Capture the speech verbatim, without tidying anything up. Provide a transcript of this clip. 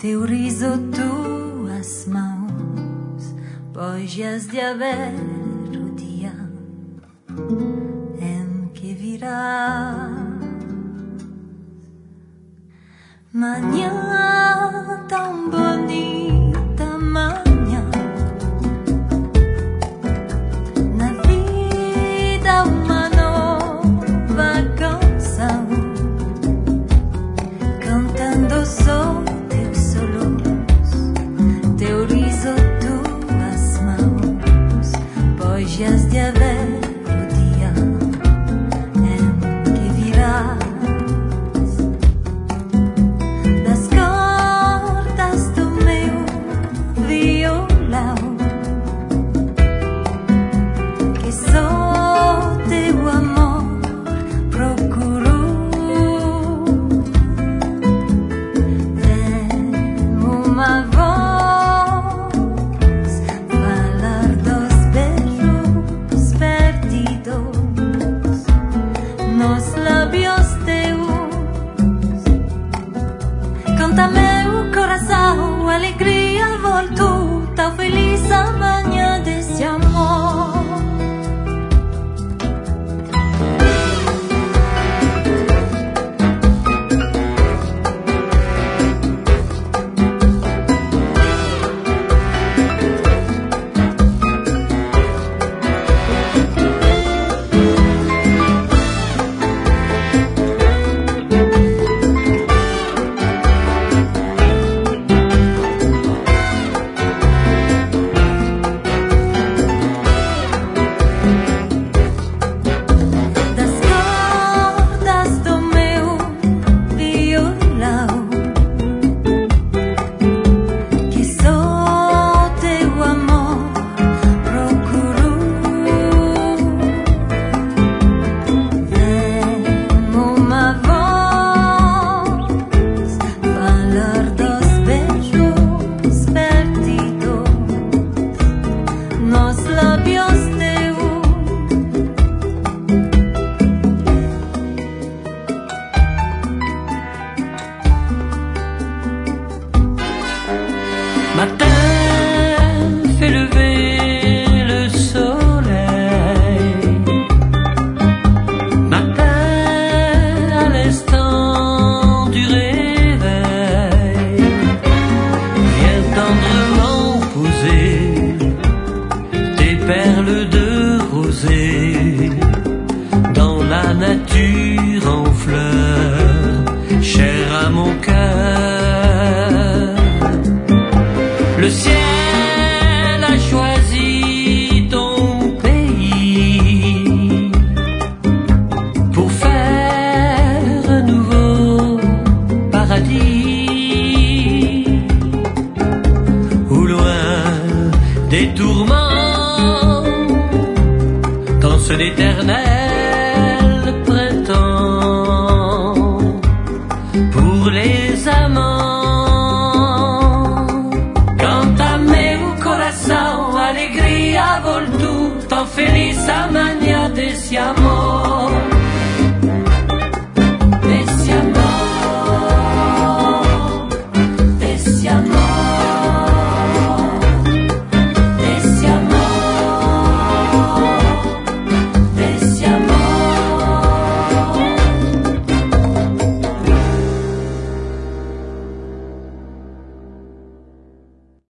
Teu riso, tuas mãos, pois de haver o dia em que virás. Manhã tão bonita, manhã, na vida uma nova canção, cantando só teus solos, teu riso, tuas mãos, pois de haver o dia em que virás. Canta meu coração, alegria voltou, tão feliz amanhã desse amor. Matin fait lever le soleil, matin à l'instant du réveil, viens tendrement poser tes perles de rosée dans la nature en fleurs, chère à mon cœur. Le ciel a choisi ton pays pour faire un nouveau paradis, où loin des tourments danse l'éternel printemps pour les amants. Alegria voltou, tão feliz amanhã desse amor.